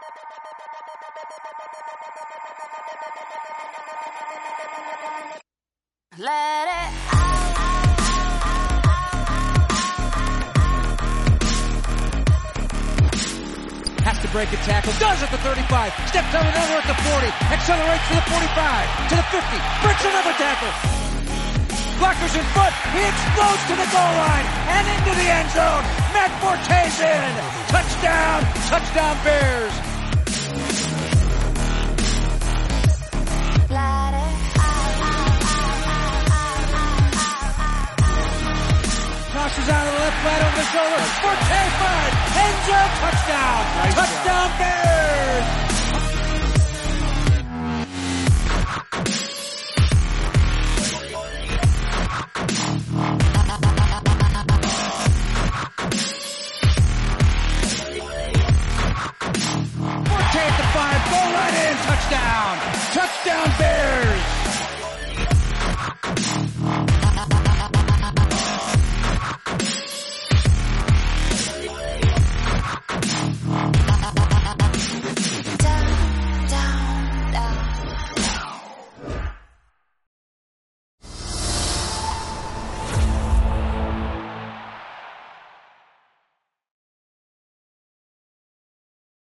Let it has to break a tackle, does at the 35, steps on another at the 40, accelerates to the 45, to the 50, breaks another tackle. Blockers in front, he explodes to the goal line and into the end zone. Matt Forte's in. Touchdown, touchdown Bears. Crosses out of the left flat over the shoulder. Forte fired. End zone touchdown. Nice touchdown job. Bears. Forte at the 5. Goal right in. Touchdown. Touchdown Bears.